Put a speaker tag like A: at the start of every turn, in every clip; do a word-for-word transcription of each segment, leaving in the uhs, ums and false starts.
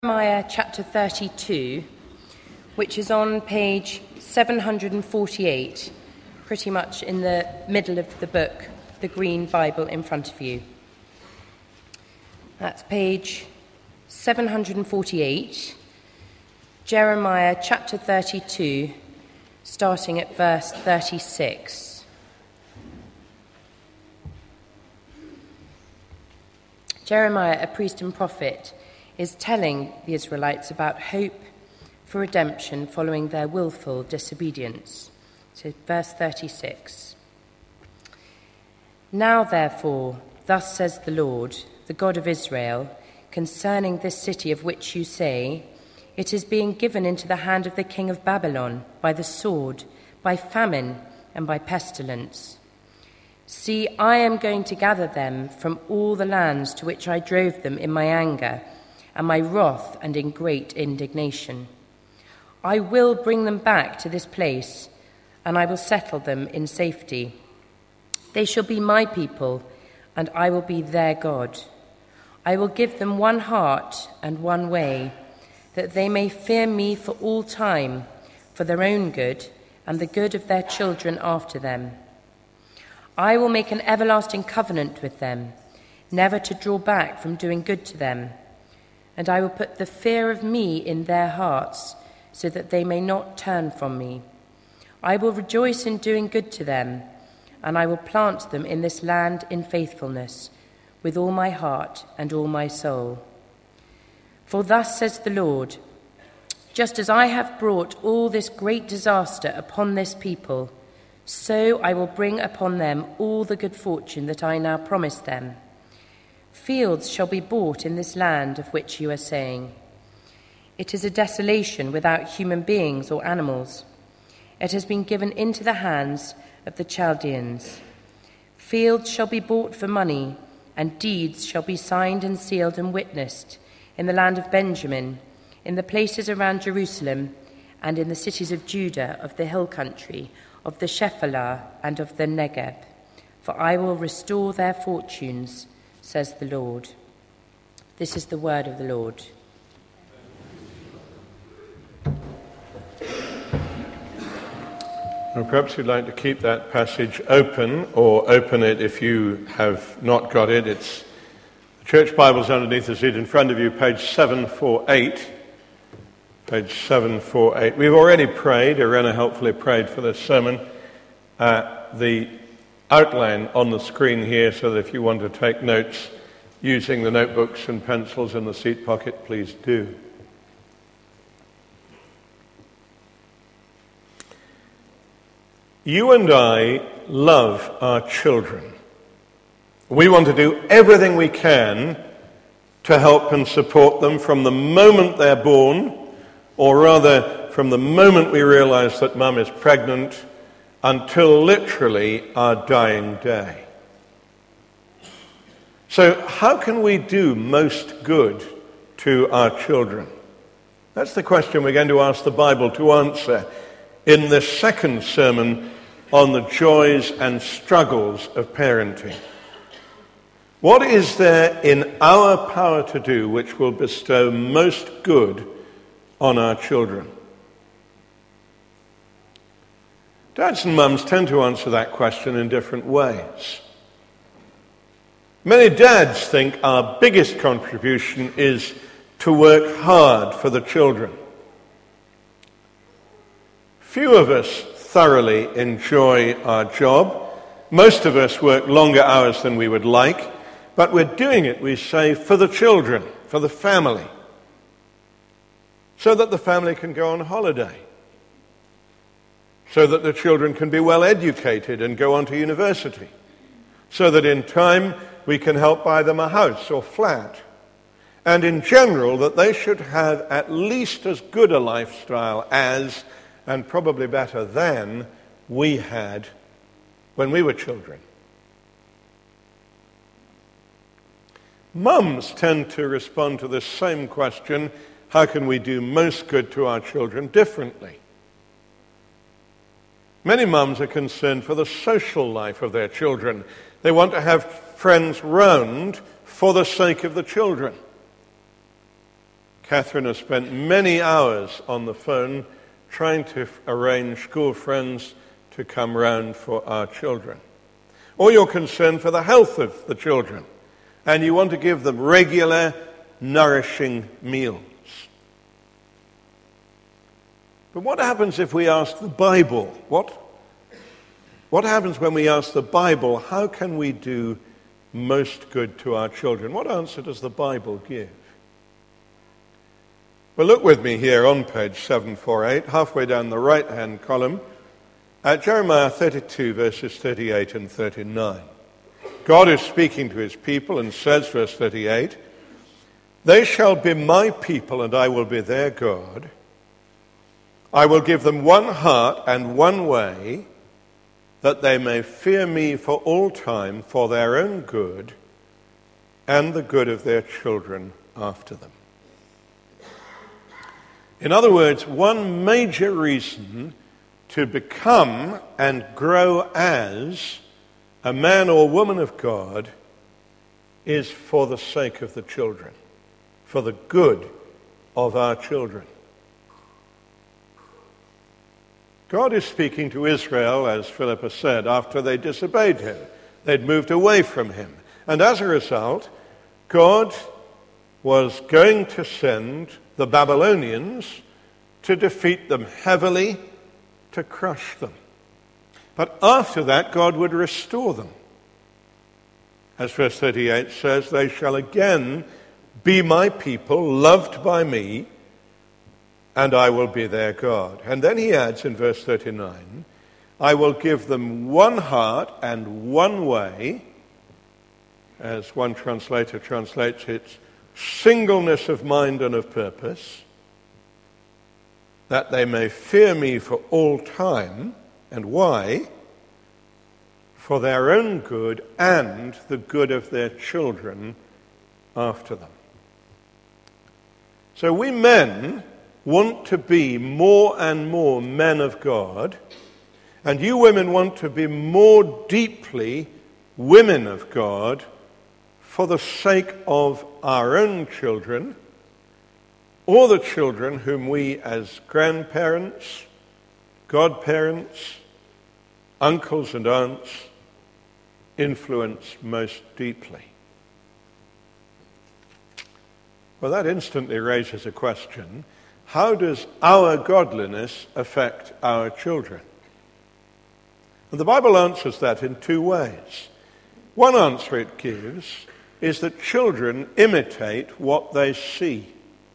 A: Jeremiah chapter thirty-two, which is on page seven hundred forty-eight, pretty much in the middle of the book, the Green Bible in front of you. That's page seven hundred forty-eight, Jeremiah chapter thirty-two, starting at verse thirty-six. Jeremiah, a priest and prophet, is telling the Israelites about hope for redemption following their willful disobedience. So, verse thirty-six. Now, therefore, thus says the Lord, the God of Israel, concerning this city of which you say, it is being given into the hand of the king of Babylon by the sword, by famine, and by pestilence. See, I am going to gather them from all the lands to which I drove them in my anger, and my wrath and in great indignation. I will bring them back to this place, and I will settle them in safety. They shall be my people, and I will be their God. I will give them one heart and one way, that they may fear me for all time, for their own good and the good of their children after them. I will make an everlasting covenant with them, never to draw back from doing good to them. And I will put the fear of me in their hearts, so that they may not turn from me. I will rejoice in doing good to them, and I will plant them in this land in faithfulness, with all my heart and all my soul. For thus says the Lord, just as I have brought all this great disaster upon this people, so I will bring upon them all the good fortune that I now promise them. Fields shall be bought in this land of which you are saying, it is a desolation without human beings or animals. It has been given into the hands of the Chaldeans. Fields shall be bought for money, and deeds shall be signed and sealed and witnessed in the land of Benjamin, in the places around Jerusalem, and in the cities of Judah, of the hill country, of the Shephelah, and of the Negeb. For I will restore their fortunes, says the Lord. This is the word of the Lord.
B: Well, perhaps you'd like to keep that passage open, or open it if you have not got it. It's the Church Bible's underneath the seat in front of you, page seven forty-eight. Page seven forty-eight. We've already prayed, Irena helpfully prayed for this sermon. Uh, the outline on the screen here, so that if you want to take notes using the notebooks and pencils in the seat pocket, please do. You and I love our children. We want to do everything we can to help and support them from the moment they're born, or rather from the moment we realize that mum is pregnant until literally our dying day. So how can we do most good to our children? That's the question we're going to ask the Bible to answer in this second sermon on the joys and struggles of parenting. What is there in our power to do which will bestow most good on our children? Dads and mums tend to answer that question in different ways. Many dads think our biggest contribution is to work hard for the children. Few of us thoroughly enjoy our job. Most of us work longer hours than we would like, but we're doing it, we say, for the children, for the family, so that the family can go on holiday, so that the children can be well educated and go on to university, so that in time we can help buy them a house or flat, and in general that they should have at least as good a lifestyle as, and probably better than, we had when we were children. Mums tend to respond to this same question, how can we do most good to our children, differently. Many mums are concerned for the social life of their children. They want to have friends round for the sake of the children. Catherine has spent many hours on the phone trying to f- arrange school friends to come round for our children. Or you're concerned for the health of the children, and you want to give them regular, nourishing meals. But what happens if we ask the Bible? What, what happens when we ask the Bible, how can we do most good to our children? What answer does the Bible give? Well, look with me here on page seven forty-eight, halfway down the right-hand column, at Jeremiah thirty-two, verses thirty-eight and thirty-nine. God is speaking to his people and says, verse thirty-eight, "They shall be my people, and I will be their God. I will give them one heart and one way, that they may fear me for all time, for their own good and the good of their children after them." In other words, one major reason to become and grow as a man or woman of God is for the sake of the children, for the good of our children. God is speaking to Israel, as Philippa said, after they disobeyed him. They'd moved away from him. And as a result, God was going to send the Babylonians to defeat them heavily, to crush them. But after that, God would restore them. As verse thirty-eight says, "They shall again be my people, loved by me, and I will be their God." And then he adds in verse thirty-nine, "I will give them one heart and one way," as one translator translates it, singleness of mind and of purpose, "that they may fear me for all time." And why? "For their own good and the good of their children after them." So we men want to be more and more men of God, and you women want to be more deeply women of God for the sake of our own children, or the children whom we as grandparents, godparents, uncles and aunts influence most deeply. Well, that instantly raises a question. How does our godliness affect our children? And the Bible answers that in two ways. One answer it gives is that children imitate what they see.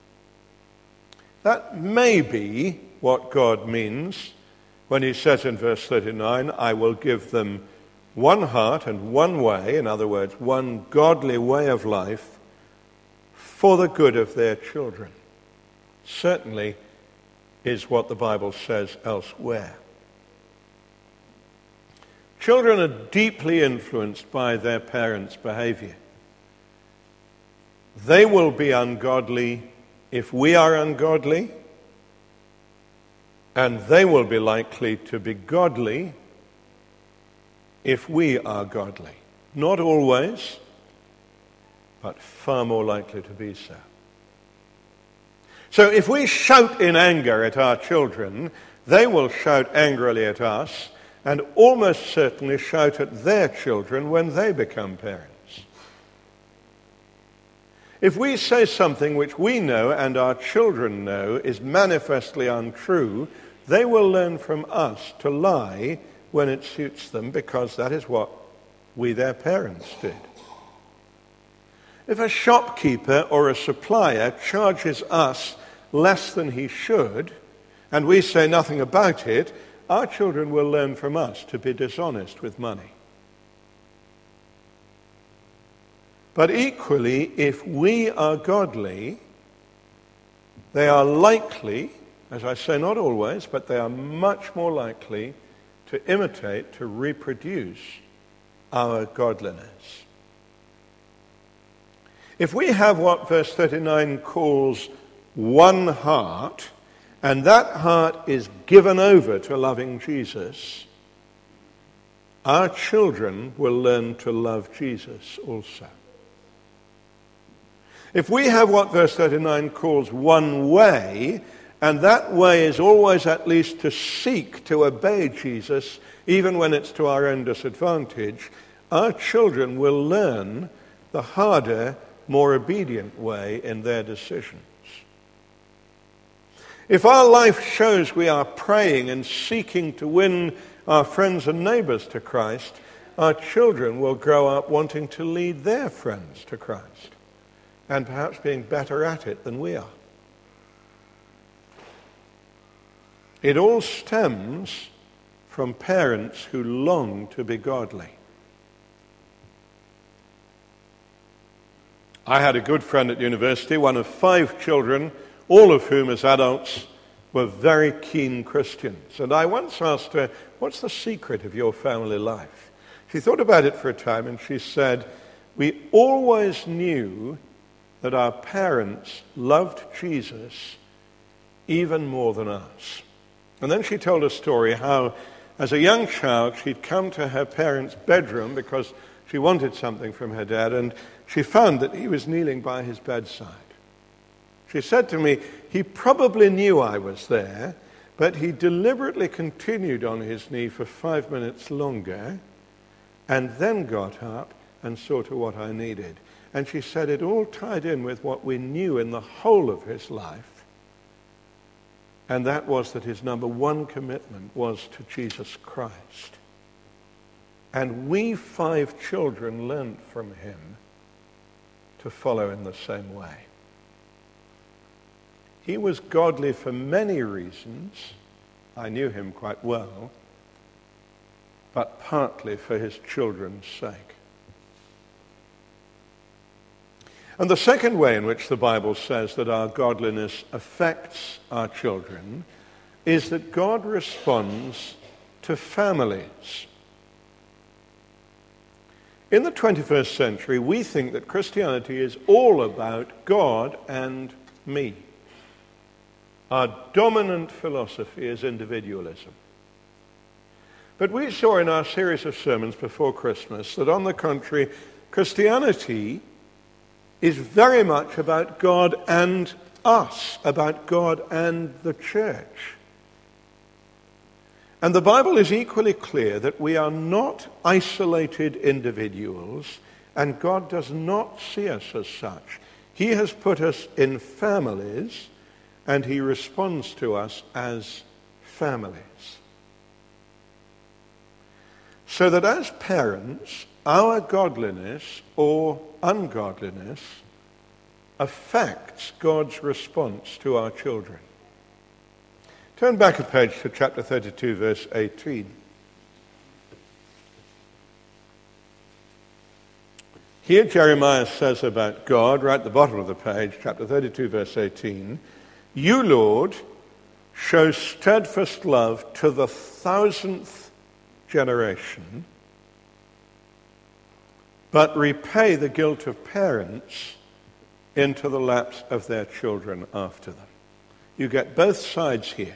B: That may be what God means when he says in verse thirty-nine, "I will give them one heart and one way," in other words, one godly way of life, "for the good of their children." Certainly is what the Bible says elsewhere. Children are deeply influenced by their parents' behavior. They will be ungodly if we are ungodly, and they will be likely to be godly if we are godly. Not always, but far more likely to be so. So if we shout in anger at our children, they will shout angrily at us, and almost certainly shout at their children when they become parents. If we say something which we know and our children know is manifestly untrue, they will learn from us to lie when it suits them, because that is what we, their parents, did. If a shopkeeper or a supplier charges us less than he should, and we say nothing about it, our children will learn from us to be dishonest with money. But equally, if we are godly, they are likely, as I say, not always, but they are much more likely to imitate, to reproduce our godliness. If we have what verse thirty-nine calls one heart, and that heart is given over to loving Jesus, our children will learn to love Jesus also. If we have what verse thirty-nine calls one way, and that way is always at least to seek to obey Jesus, even when it's to our own disadvantage, our children will learn the harder, more obedient way in their decisions. If our life shows we are praying and seeking to win our friends and neighbors to Christ, our children will grow up wanting to lead their friends to Christ, and perhaps being better at it than we are. It all stems from parents who long to be godly. I had a good friend at university, one of five children, all of whom as adults were very keen Christians. And I once asked her, "What's the secret of your family life?" She thought about it for a time and she said, "We always knew that our parents loved Jesus even more than us." And then she told a story how, as a young child, she'd come to her parents' bedroom because she wanted something from her dad, and she found that he was kneeling by his bedside. She said to me, "He probably knew I was there, but he deliberately continued on his knee for five minutes longer and then got up and saw to what I needed." And she said it all tied in with what we knew in the whole of his life, and that was that his number one commitment was to Jesus Christ. And we five children learned from him to follow in the same way. He was godly for many reasons. I knew him quite well, but partly for his children's sake. And the second way in which the Bible says that our godliness affects our children is that God responds to families. In the twenty-first century, we think that Christianity is all about God and me. Our dominant philosophy is individualism. But we saw in our series of sermons before Christmas that, on the contrary, Christianity is very much about God and us, about God and the church. And the Bible is equally clear that we are not isolated individuals, and God does not see us as such. He has put us in families, and he responds to us as families. So that as parents, our godliness or ungodliness affects God's response to our children. Turn back a page to chapter thirty-two, verse eighteen. Here Jeremiah says about God, right at the bottom of the page, chapter thirty-two, verse eighteen, "You, Lord, show steadfast love to the thousandth generation, but repay the guilt of parents into the laps of their children after them." You get both sides here.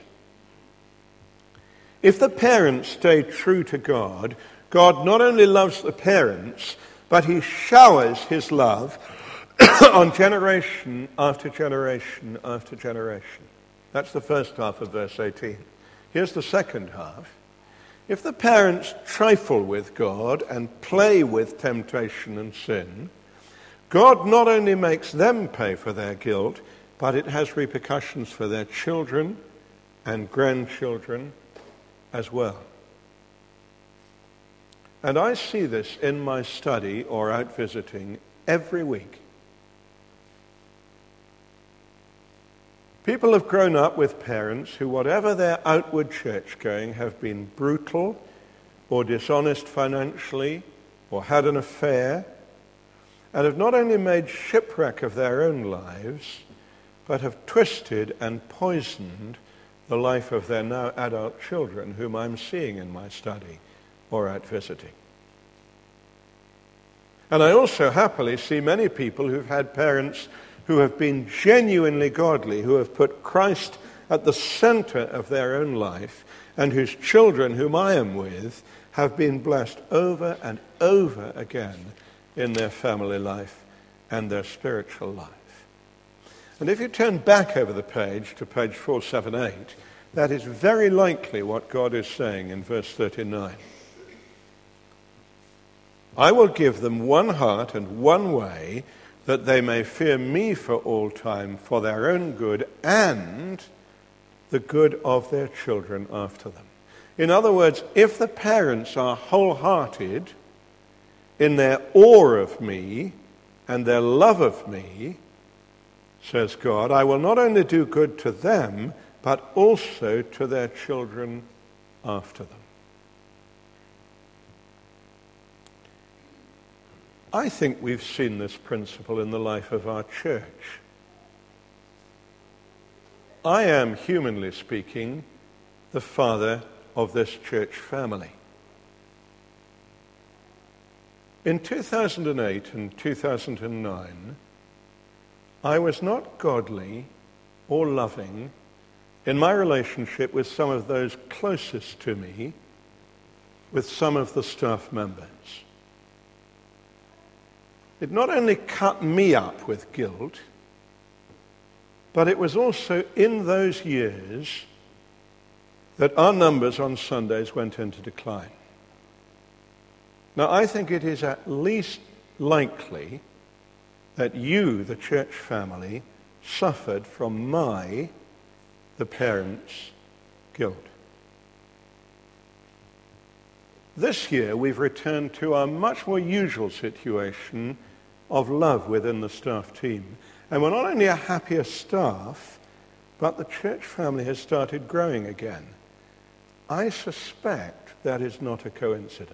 B: If the parents stay true to God, God not only loves the parents, but he showers his love on generation after generation after generation. That's the first half of verse eighteen. Here's the second half. If the parents trifle with God and play with temptation and sin, God not only makes them pay for their guilt, but it has repercussions for their children and grandchildren as well. And I see this in my study or out visiting every week. People have grown up with parents who, whatever their outward church going, have been brutal or dishonest financially or had an affair, and have not only made shipwreck of their own lives, but have twisted and poisoned the life of their now adult children, whom I'm seeing in my study or out visiting. And I also happily see many people who've had parents who have been genuinely godly, who have put Christ at the center of their own life, and whose children, whom I am with, have been blessed over and over again in their family life and their spiritual life. And if you turn back over the page to page four seventy-eight, that is very likely what God is saying in verse thirty-nine. I will give them one heart and one way, that they may fear me for all time, for their own good and the good of their children after them. In other words, if the parents are wholehearted in their awe of me and their love of me, says God, I will not only do good to them, but also to their children after them. I think we've seen this principle in the life of our church. I am, humanly speaking, the father of this church family. In two thousand eight and two thousand nine, I was not godly or loving in my relationship with some of those closest to me, with some of the staff members. It not only cut me up with guilt, but it was also in those years that our numbers on Sundays went into decline. Now, I think it is at least likely that you, the church family, suffered from my, the parents' guilt. This year, we've returned to our much more usual situation of love within the staff team. And we're not only a happier staff, but the church family has started growing again. I suspect that is not a coincidence.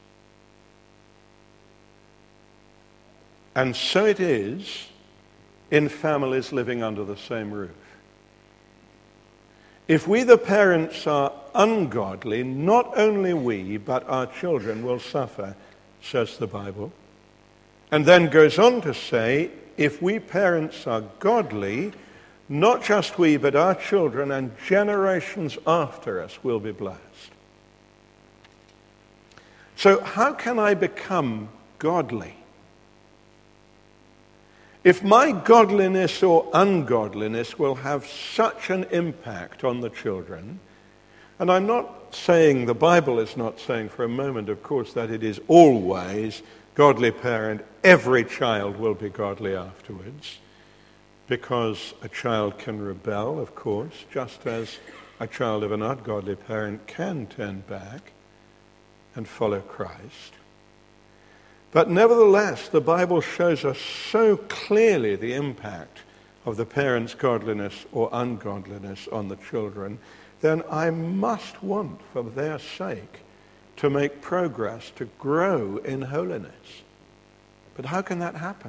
B: And so it is in families living under the same roof. If we, the parents, are ungodly, not only we, but our children will suffer, says the Bible. And then goes on to say, if we parents are godly, not just we, but our children and generations after us will be blessed. So how can I become godly? If my godliness or ungodliness will have such an impact on the children, and I'm not saying, the Bible is not saying for a moment, of course, that it is always godly parent, every child will be godly afterwards, because a child can rebel, of course, just as a child of an ungodly parent can turn back and follow Christ. But nevertheless, the Bible shows us so clearly the impact of the parents' godliness or ungodliness on the children, then I must want, for their sake, to make progress, to grow in holiness. But how can that happen?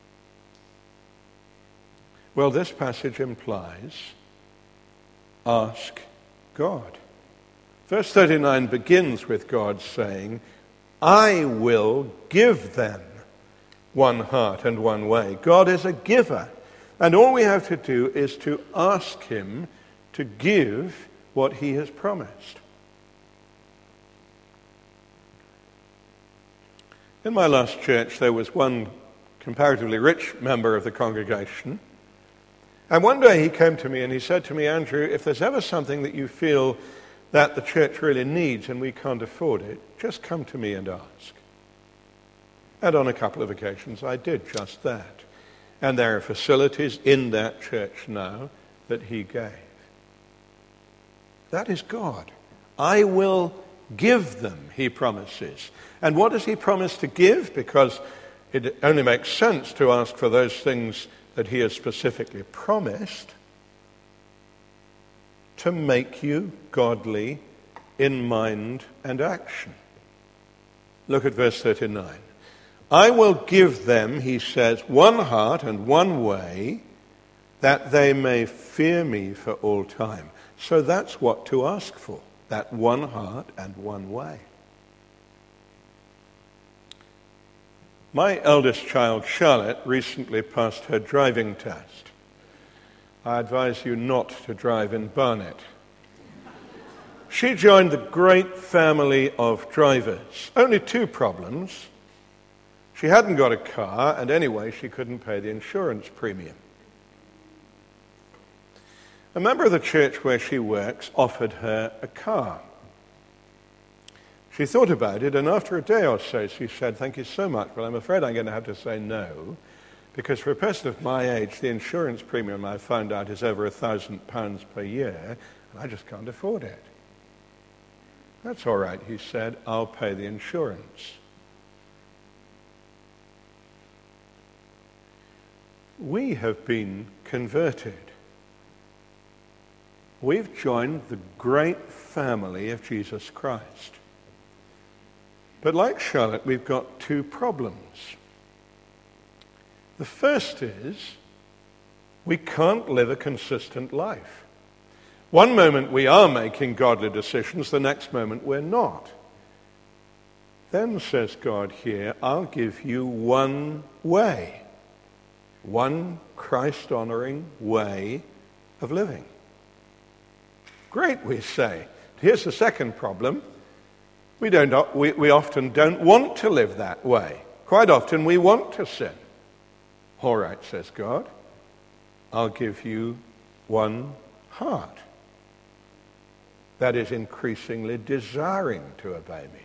B: Well, this passage implies, ask God. Verse thirty-nine begins with God saying, I will give them one heart and one way. God is a giver. And all we have to do is to ask him to give what he has promised. In my last church, there was one comparatively rich member of the congregation. And one day he came to me and he said to me, Andrew, if there's ever something that you feel that the church really needs and we can't afford it, just come to me and ask. And on a couple of occasions I did just that. And there are facilities in that church now that he gave. That is God. I will give them, he promises. And what does he promise to give? Because it only makes sense to ask for those things that he has specifically promised. To make you godly in mind and action. Look at verse thirty-nine. I will give them, he says, one heart and one way, that they may fear me for all time. So that's what to ask for, that one heart and one way. My eldest child, Charlotte, recently passed her driving test. I advise you not to drive in Barnet. She joined the great family of drivers. Only two problems. She hadn't got a car, and anyway, she couldn't pay the insurance premium. a member of the church where she works offered her a car. She thought about it, and after a day or so, she said, "Thank you so much, but I'm afraid I'm going to have to say no, because for a person of my age, the insurance premium I found out is over a thousand pounds per year, and I just can't afford it." "That's all right," he said, "I'll pay the insurance." We have been converted. We've joined the great family of Jesus Christ. But like Charlotte, we've got two problems. The first is we can't live a consistent life. One moment we are making godly decisions, the next moment we're not. Then, says God here, I'll give you one way, one Christ-honoring way of living. Great, we say. Here's the second problem. We, don't, we, we often don't want to live that way. Quite often we want to sin. All right, says God, I'll give you one heart that is increasingly desiring to obey me.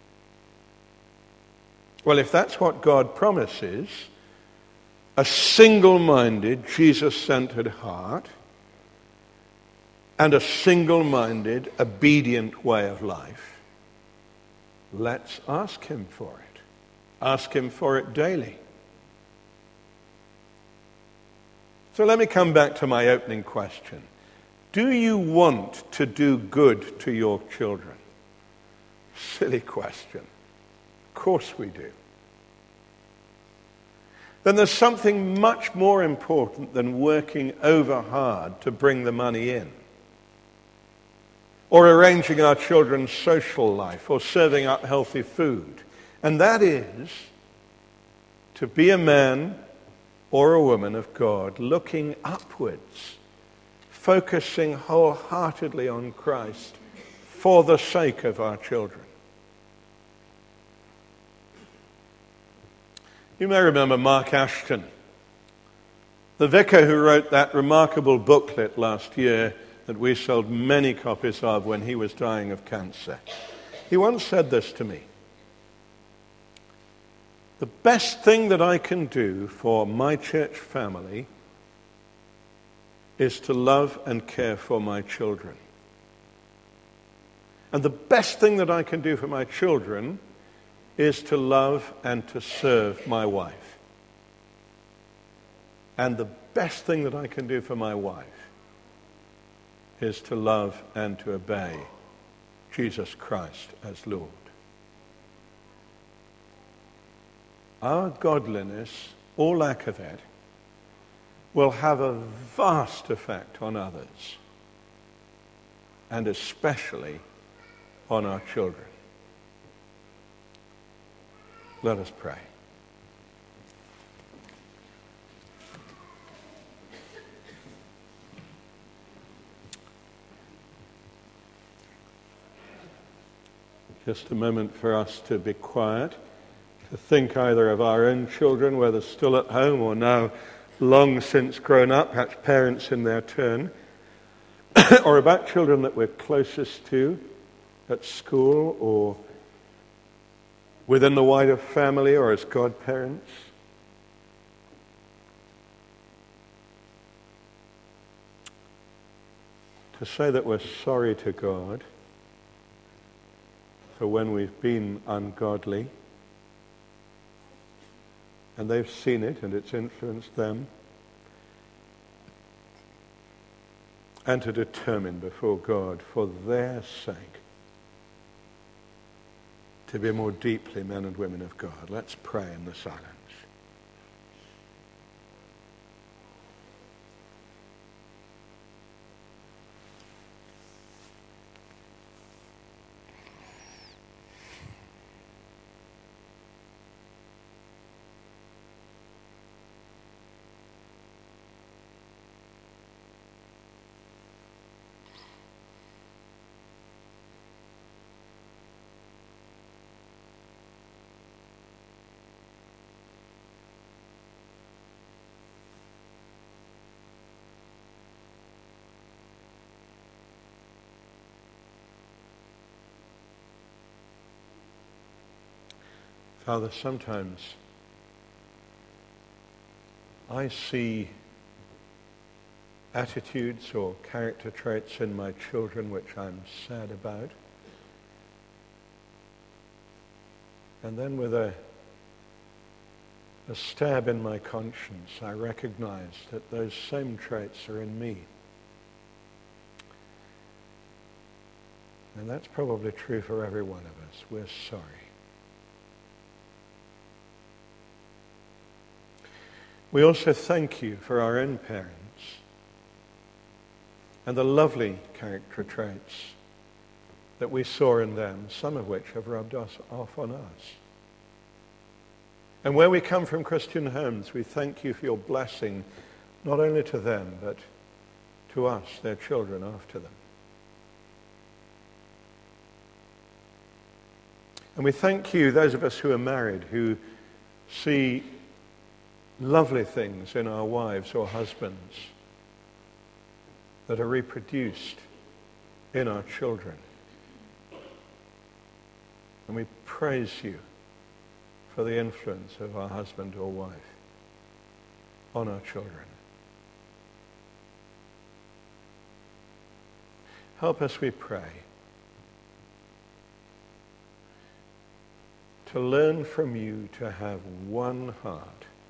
B: Well, if that's what God promises, a single-minded, Jesus-centered heart and a single-minded, obedient way of life, let's ask him for it. Ask him for it daily. So let me come back to my opening question. Do you want to do good to your children? Silly question. Of course we do. Then there's something much more important than working over hard to bring the money in, or arranging our children's social life, or serving up healthy food. And that is to be a man or a woman of God, looking upwards, focusing wholeheartedly on Christ for the sake of our children. You may remember Mark Ashton, the vicar who wrote that remarkable booklet last year that we sold many copies of when he was dying of cancer. He once said this to me: the best thing that I can do for my church family is to love and care for my children. And the best thing that I can do for my children is to love and to serve my wife. And the best thing that I can do for my wife is to love and to obey Jesus Christ as Lord. Our godliness, or lack of it, will have a vast effect on others, and especially on our children. Let us pray. Just a moment for us to be quiet, to think either of our own children, whether still at home or now long since grown up, perhaps parents in their turn, or about children that we're closest to at school or within the wider family or as godparents. To say that we're sorry to God for when we've been ungodly, and they've seen it and it's influenced them, and to determine before God, for their sake, to be more deeply men and women of God. Let's pray in the silence. Father, sometimes I see attitudes or character traits in my children which I'm sad about. And then with a, a stab in my conscience, I recognize that those same traits are in me. And that's probably true for every one of us. We're sorry. We also thank you for our own parents and the lovely character traits that we saw in them, some of which have rubbed us off on us. And where we come from Christian homes, we thank you for your blessing, not only to them, but to us, their children after them. And we thank you, those of us who are married, who see lovely things in our wives or husbands that are reproduced in our children. And we praise you for the influence of our husband or wife on our children. Help us, we pray, to learn from you to have one heart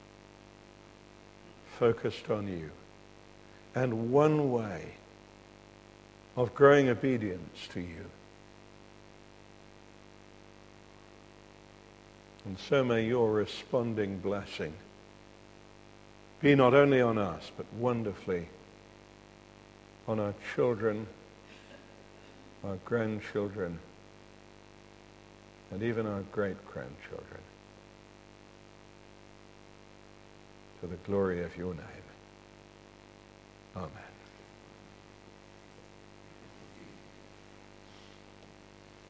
B: focused on you and one way of growing obedience to you. And so may your responding blessing be not only on us, but wonderfully on our children, our grandchildren, and even our great-grandchildren, to the glory of your name. Amen.